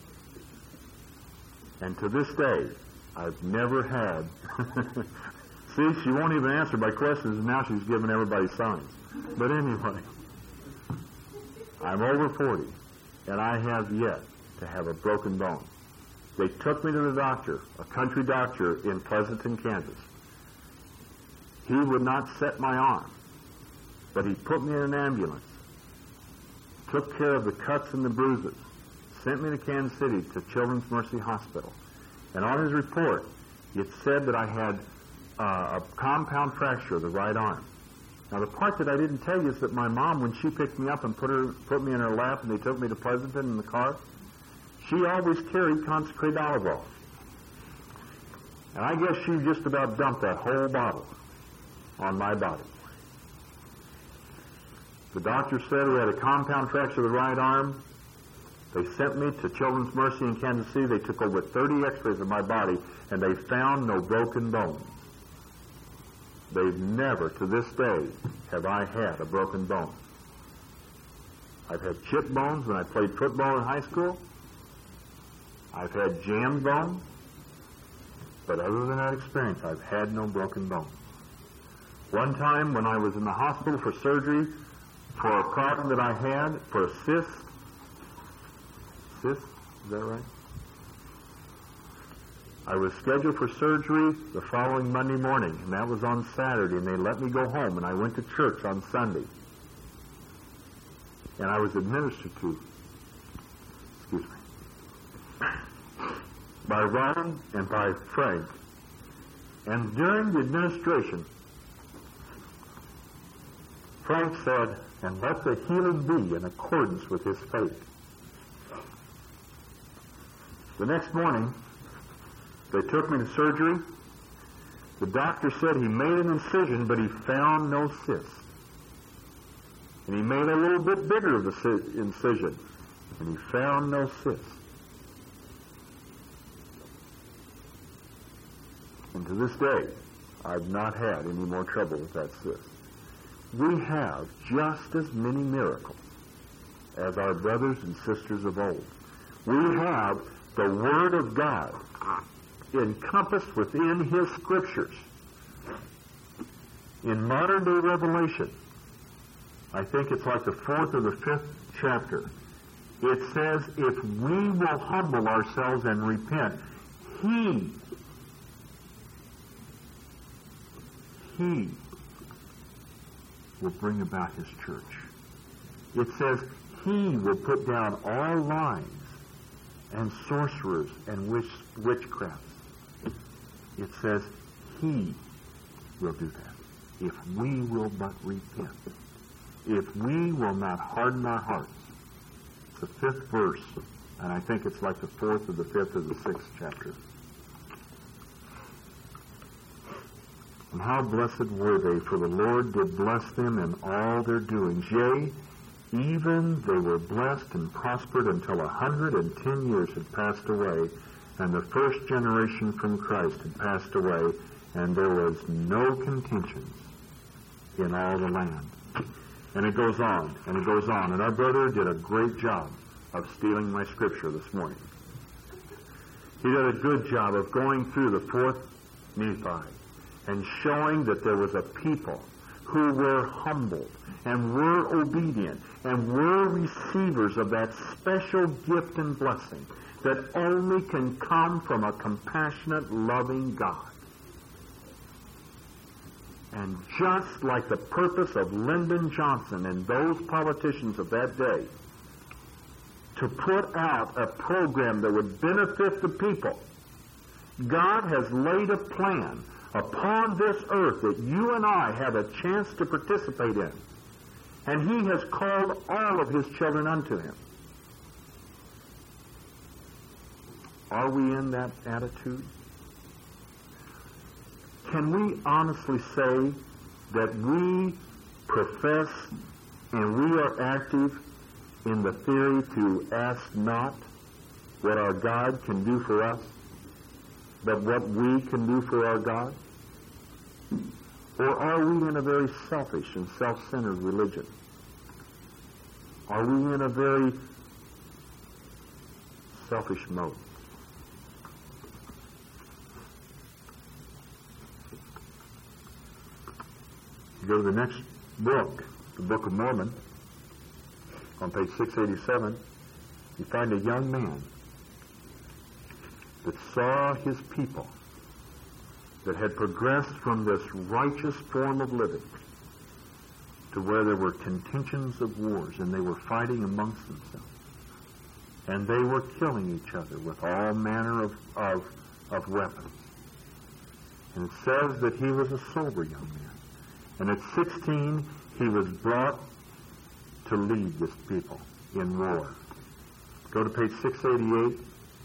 And to this day, I've never had... See, she won't even answer my questions, and now she's giving everybody signs. But anyway, I'm over forty, and I have yet to have a broken bone. They took me to the doctor, a country doctor in Pleasanton, Kansas. He would not set my arm, but he put me in an ambulance, took care of the cuts and the bruises, sent me to Kansas City to Children's Mercy Hospital. And on his report, it said that I had uh, a compound fracture of the right arm. Now, the part that I didn't tell you is that my mom, when she picked me up and put her put me in her lap and they took me to Pleasanton in the car, she always carried consecrated olive oil. And I guess she just about dumped that whole bottle on my body. The doctor said we had a compound fracture of the right arm. They sent me to Children's Mercy in Kansas City. They took over thirty x-rays of my body, and they found no broken bones. They've never, to this day, have I had a broken bone. I've had chip bones when I played football in high school. I've had jammed bones. But other than that experience, I've had no broken bones. One time when I was in the hospital for surgery for a problem that I had, for a cyst. Cyst? Is that right? I was scheduled for surgery the following Monday morning, and that was on Saturday, and they let me go home, and I went to church on Sunday. And I was administered to, excuse me, by Ron and by Frank. And during the administration, Frank said, and let the healing be in accordance with his faith. The next morning, they took me to surgery. The doctor said he made an incision, but he found no cyst. And he made a little bit bigger of the incision, and he found no cyst. And to this day, I've not had any more trouble with that cyst. We have just as many miracles as our brothers and sisters of old. We have the Word of God encompassed within His Scriptures. In modern-day Revelation, I think it's like the fourth or the fifth chapter, it says, if we will humble ourselves and repent, He, He will bring about His church. It says, He will put down all lies and sorcerers and witch, witchcrafts. It says, He will do that if we will but repent. If we will not harden our hearts. It's the fifth verse, and I think it's like the fourth or the fifth or the sixth chapter. And how blessed were they, for the Lord did bless them in all their doings. Yea, even they were blessed and prospered until a hundred and ten years had passed away, and the first generation from Christ had passed away, and there was no contentions in all the land. And it goes on, and it goes on. And our brother did a great job of stealing my scripture this morning. He did a good job of going through the fourth Nephi and showing that there was a people who were humbled and were obedient and were receivers of that special gift and blessing that only can come from a compassionate, loving God. And just like the purpose of Lyndon Johnson and those politicians of that day to put out a program that would benefit the people, God has laid a plan upon this earth that you and I have a chance to participate in. And He has called all of His children unto Him. Are we in that attitude? Can we honestly say that we profess and we are active in the theory to ask not what our God can do for us, but what we can do for our God? Or are we in a very selfish and self-centered religion? Are we in a very selfish mode? You go to the next book, the Book of Mormon, on page six eighty-seven, you find a young man that saw his people that had progressed from this righteous form of living to where there were contentions of wars and they were fighting amongst themselves. And they were killing each other with all manner of, of, of weapons. And it says that he was a sober young man. And at sixteen, he was brought to lead this people in war. Go to page six eighty-eight,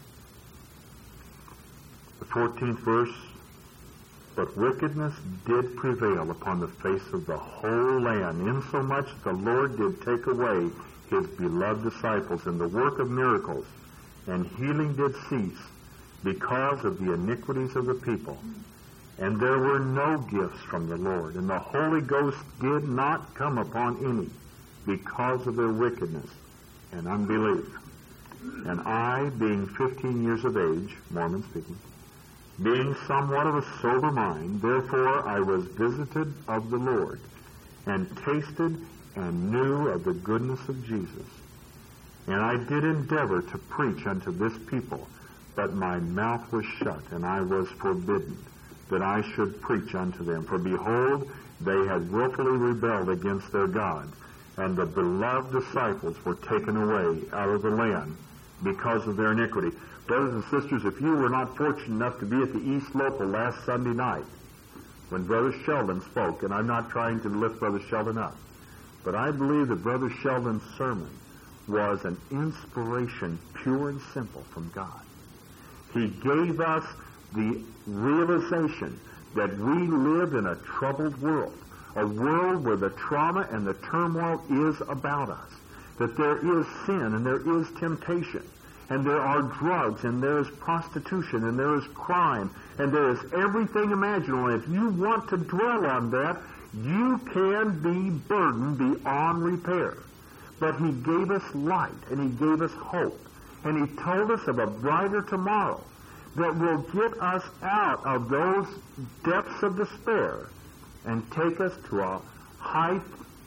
the fourteenth verse. But wickedness did prevail upon the face of the whole land, insomuch that the Lord did take away His beloved disciples, and the work of miracles and healing did cease because of the iniquities of the people. And there were no gifts from the Lord, and the Holy Ghost did not come upon any because of their wickedness and unbelief. And I, being fifteen years of age, Mormon speaking, being somewhat of a sober mind, therefore I was visited of the Lord, and tasted and knew of the goodness of Jesus. And I did endeavor to preach unto this people, but my mouth was shut, and I was forbidden that I should preach unto them. For behold, they had willfully rebelled against their God, and the beloved disciples were taken away out of the land because of their iniquity. Brothers and sisters, if you were not fortunate enough to be at the East Local last Sunday night, when Brother Sheldon spoke, and I'm not trying to lift Brother Sheldon up, but I believe that Brother Sheldon's sermon was an inspiration, pure and simple, from God. He gave us the realization that we live in a troubled world, a world where the trauma and the turmoil is about us, that there is sin and there is temptation, and there are drugs, and there is prostitution, and there is crime, and there is everything imaginable. And if you want to dwell on that, you can be burdened beyond repair. But He gave us light, and He gave us hope. And he told us of a brighter tomorrow that will get us out of those depths of despair and take us to a height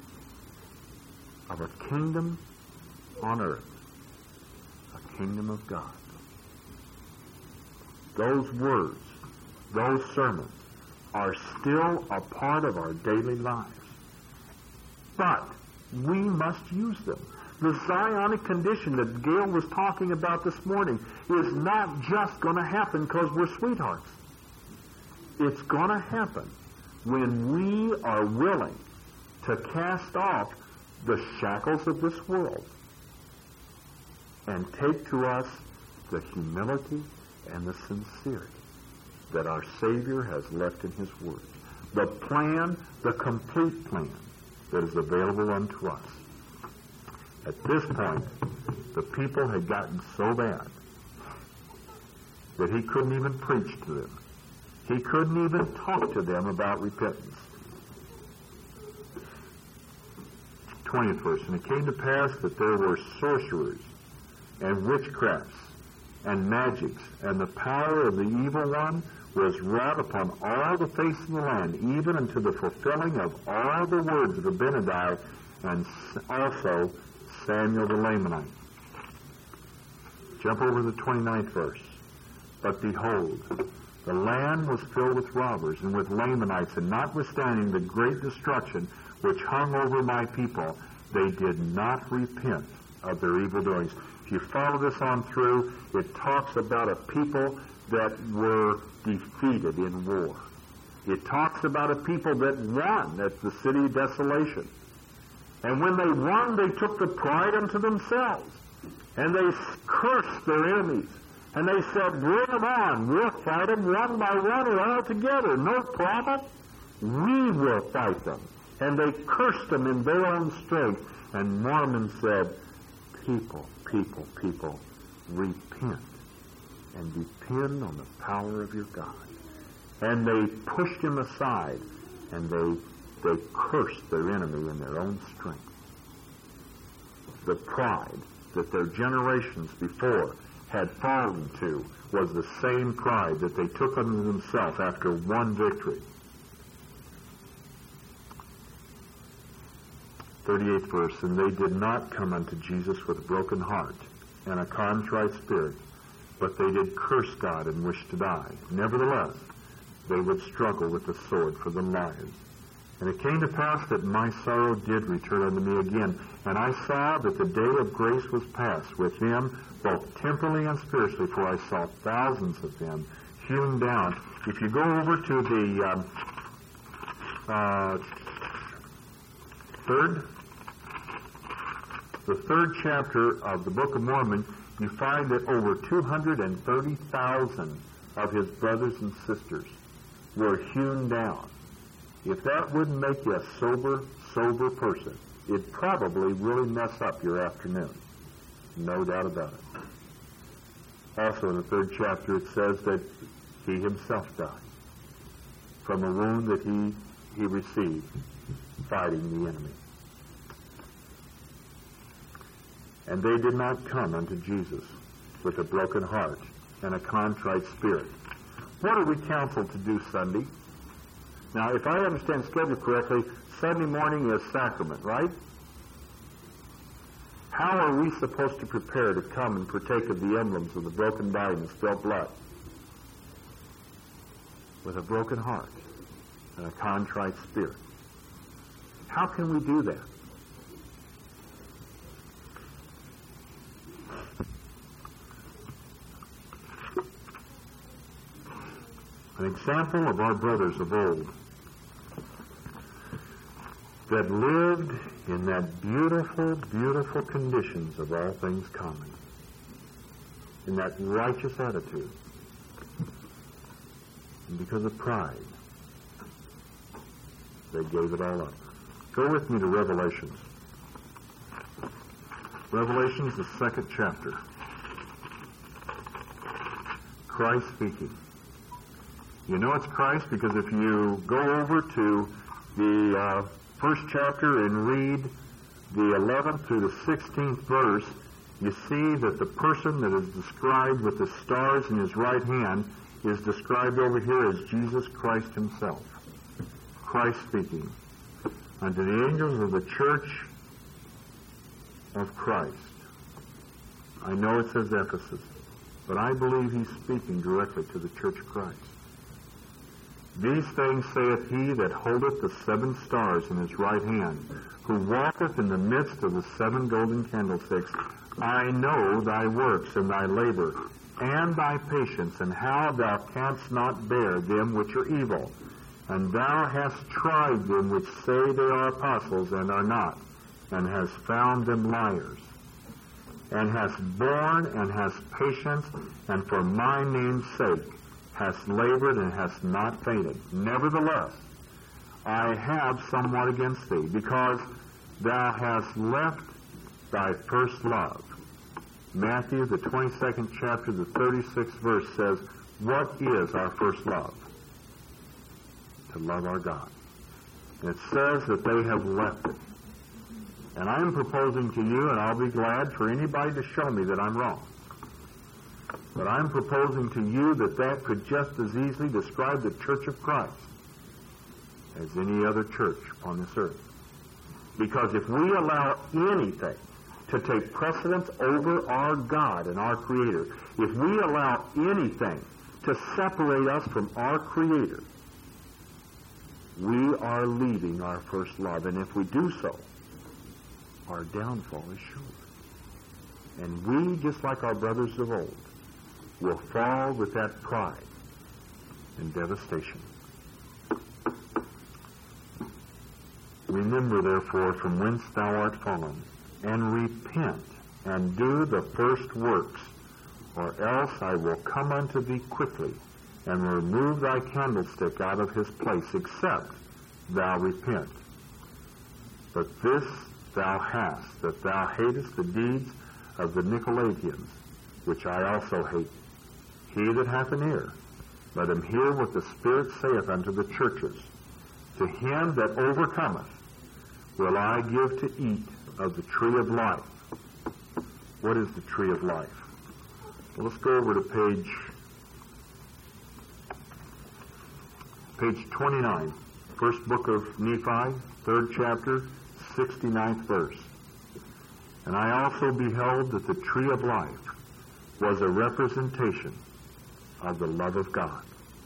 of a kingdom on earth, a kingdom of God. Those words, those sermons, are still a part of our daily lives. But we must use them. The Zionic condition that Gail was talking about this morning is not just going to happen because we're sweethearts. It's going to happen when we are willing to cast off the shackles of this world and take to us the humility and the sincerity that our Savior has left in His Word. The plan, the complete plan that is available unto us. At this point, the people had gotten so bad that he couldn't even preach to them. He couldn't even talk to them about repentance. twentieth verse, and it came to pass that there were sorcerers and witchcrafts and magics, and the power of the evil one was wrought upon all the face of the land, even unto the fulfilling of all the words of Abinadi, and also Samuel the Lamanite. Jump over to the twenty-ninth verse. But behold, the land was filled with robbers and with Lamanites, and notwithstanding the great destruction which hung over my people, they did not repent of their evil doings. If you follow this on through, it talks about a people that were defeated in war. It talks about a people that won at the city of desolation. And when they won, they took the pride unto themselves. And they cursed their enemies. And they said, bring them on. We'll fight them one by one or all together. No problem. We will fight them. And they cursed them in their own strength. And Mormon said, people, people, people, repent and depend on the power of your God. And they pushed him aside, and they they cursed their enemy in their own strength. The pride that their generations before had fallen to was the same pride that they took unto themselves after one victory. thirty-eighth verse, and they did not come unto Jesus with a broken heart and a contrite spirit, but they did curse God and wish to die. Nevertheless, they would struggle with the sword for their lives. And it came to pass that my sorrow did return unto me again, and I saw that the day of grace was past with them, both temporally and spiritually, for I saw thousands of them hewn down. If you go over to the um, uh, third, the third chapter of the Book of Mormon, you find that over two hundred thirty thousand of his brothers and sisters were hewn down. If that wouldn't make you a sober, sober person, it'd probably really mess up your afternoon. No doubt about it. Also in the third chapter it says that he himself died from a wound that he, he received fighting the enemy. And they did not come unto Jesus with a broken heart and a contrite spirit. What are we counseled to do Sunday? Now, if I understand schedule correctly, Sunday morning is sacrament, right? How are we supposed to prepare to come and partake of the emblems of the broken body and the spilled blood? With a broken heart and a contrite spirit. How can we do that? An example of our brothers of old that lived in that beautiful, beautiful conditions of all things common, in that righteous attitude. And because of pride, they gave it all up. Go with me to Revelations. Revelations, the second chapter. Christ speaking. You know it's Christ because if you go over to the uh, first chapter and read the eleventh through the sixteenth verse, You see that the person that is described with the stars in his right hand is described over here as Jesus Christ himself. Christ speaking. Unto the angels of the church of Christ. I know it says Ephesus, but I believe he's speaking directly to the church of Christ. These things saith he that holdeth the seven stars in his right hand, who walketh in the midst of the seven golden candlesticks. I know thy works and thy labor, and thy patience, and how thou canst not bear them which are evil. And thou hast tried them which say they are apostles and are not, and hast found them liars. And hast borne and hast patience, and for my name's sake hast labored and hast not fainted. Nevertheless, I have somewhat against thee, because thou hast left thy first love. Matthew, the twenty-second chapter, the thirty-sixth verse says, what is our first love? To love our God. And it says that they have left it. And I am proposing to you, and I'll be glad for anybody to show me that I'm wrong, but I'm proposing to you that that could just as easily describe the Church of Christ as any other church on this earth. Because if we allow anything to take precedence over our God and our Creator, if we allow anything to separate us from our Creator, we are leaving our first love. And if we do so, our downfall is sure. And we, just like our brothers of old, will fall with that pride and devastation. Remember, therefore, from whence thou art fallen, and repent, and do the first works, or else I will come unto thee quickly, and remove thy candlestick out of his place, except thou repent. But this thou hast, that thou hatest the deeds of the Nicolaitans, which I also hate. He that hath an ear, let him hear what the Spirit saith unto the churches. To him that overcometh will I give to eat of the tree of life. What is the tree of life? Well, let's go over to page page twenty-nine, first book of Nephi, third chapter, sixty-ninth verse. And I also beheld that the tree of life was a representation of the love of God.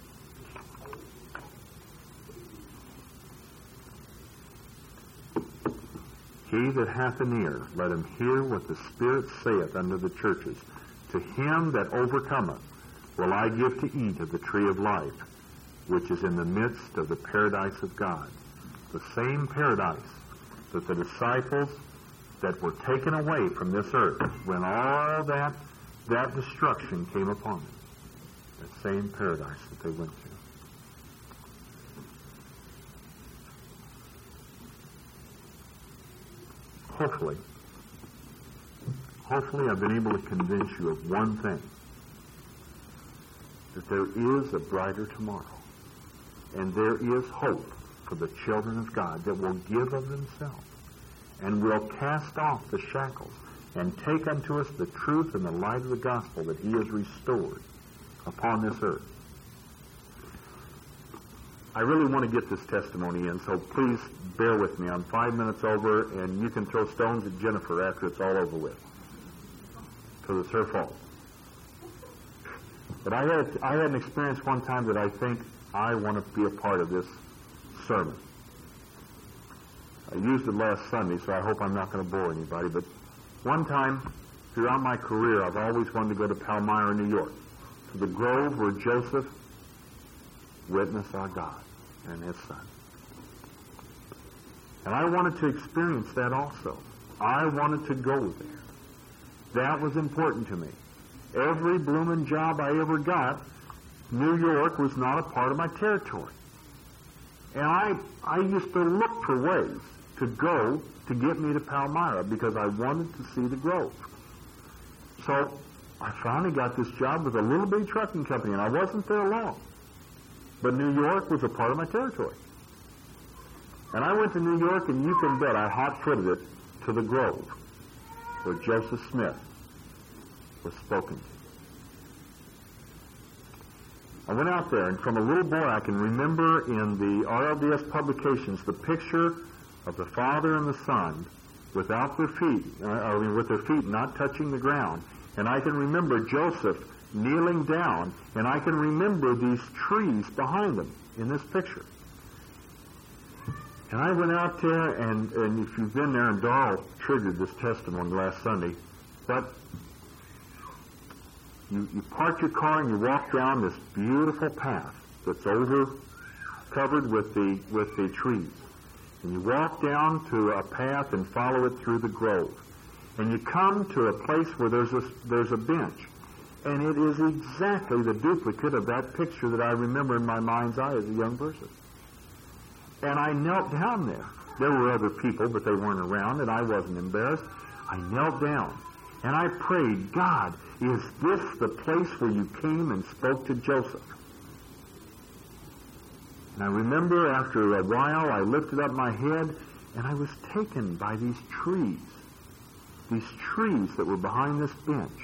He that hath an ear, let him hear what the Spirit saith unto the churches. To him that overcometh will I give to eat of the tree of life, which is in the midst of the paradise of God. The same paradise that the disciples that were taken away from this earth when all that, that destruction came upon them. That same paradise that they went to. Hopefully, hopefully I've been able to convince you of one thing, that there is a brighter tomorrow, and there is hope for the children of God that will give of themselves and will cast off the shackles and take unto us the truth and the light of the gospel that he has restored upon this earth. I really want to get this testimony in, so please bear with me. I'm five minutes over, and you can throw stones at Jennifer after it's all over with, because it's her fault. But I had I had an experience one time that I think I want to be a part of this sermon. I used it last Sunday, so I hope I'm not going to bore anybody. But one time throughout my career, I've always wanted to go to Palmyra, New York, to the grove where Joseph witnessed our God and his son. And I wanted to experience that also. I wanted to go there. That was important to me. Every blooming job I ever got, New York was not a part of my territory. And I, I used to look for ways to go to get me to Palmyra because I wanted to see the grove. So I finally got this job with a little bitty trucking company, and I wasn't there long. But New York was a part of my territory. And I went to New York, and you can bet I hot-footed it to the grove where Joseph Smith was spoken to. I went out there, and from a little boy, I can remember in the R L D S publications the picture of the Father and the Son without their feet, uh, I mean, with their feet not touching the ground. And I can remember Joseph kneeling down, and I can remember these trees behind them in this picture. And I went out there, and, and if you've been there, and Darrell triggered this testimony last Sunday, but you, you park your car and you walk down this beautiful path that's over, covered with the with the trees. And you walk down to a path and follow it through the grove. And you come to a place where there's a, there's a bench. And it is exactly the duplicate of that picture that I remember in my mind's eye as a young person. And I knelt down there. There were other people, but they weren't around, and I wasn't embarrassed. I knelt down, and I prayed, God, is this the place where you came and spoke to Joseph? And I remember after a while, I lifted up my head, and I was taken by these trees, these trees that were behind this bench.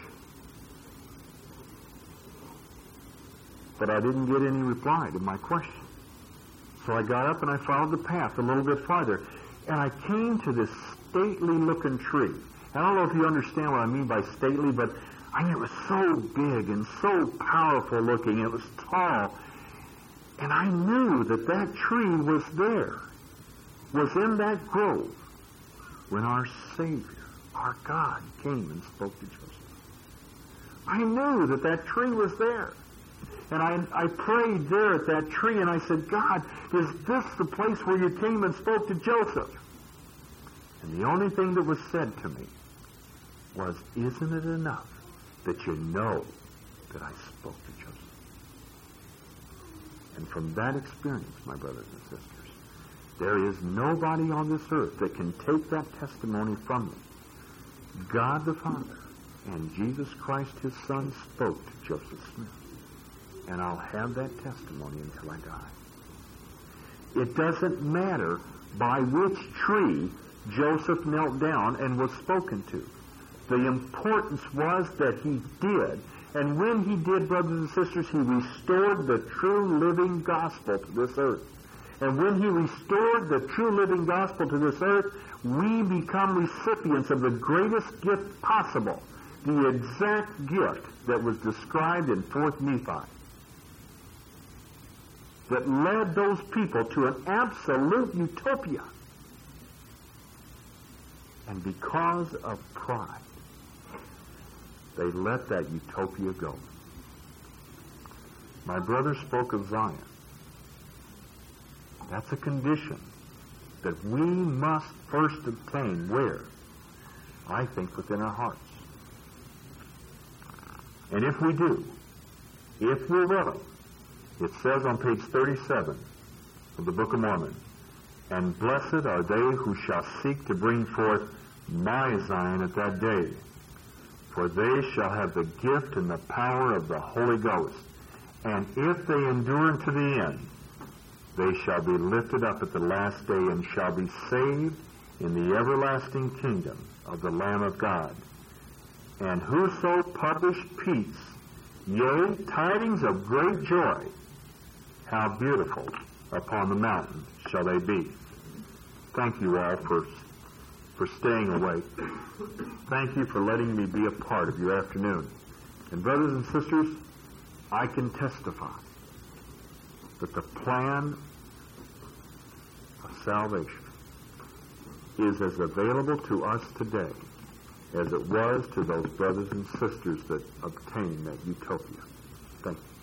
But I didn't get any reply to my question. So I got up and I followed the path a little bit farther. And I came to this stately-looking tree. I don't know if you understand what I mean by stately, but I mean, it was so big and so powerful-looking. It was tall. And I knew that that tree was there, was in that grove, when our Savior, our God, came and spoke to Joseph. I knew that that tree was there. And I, I prayed there at that tree, and I said, God, is this the place where you came and spoke to Joseph? And the only thing that was said to me was, isn't it enough that you know that I spoke to Joseph? And from that experience, my brothers and sisters, there is nobody on this earth that can take that testimony from me. God the Father and Jesus Christ, his Son, spoke to Joseph Smith. And I'll have that testimony until I die. It doesn't matter by which tree Joseph knelt down and was spoken to. The importance was that he did. And when he did, brothers and sisters, he restored the true living gospel to this earth. And when he restored the true living gospel to this earth, we become recipients of the greatest gift possible, the exact gift that was described in Fourth Nephi, that led those people to an absolute utopia. And because of pride, they let that utopia go. My brother spoke of Zion. That's a condition that we must first obtain. Where? I think within our hearts. And if we do, if we're willing, it says on page thirty-seven of the Book of Mormon, and blessed are they who shall seek to bring forth my Zion at that day, for they shall have the gift and the power of the Holy Ghost. And if they endure unto the end, they shall be lifted up at the last day and shall be saved in the everlasting kingdom of the Lamb of God. And whoso publish peace, yea, tidings of great joy, how beautiful upon the mountain shall they be. Thank you all for, for staying awake. Thank you for letting me be a part of your afternoon. And brothers and sisters, I can testify that the plan of salvation is as available to us today as it was to those brothers and sisters that obtained that utopia. Thank you.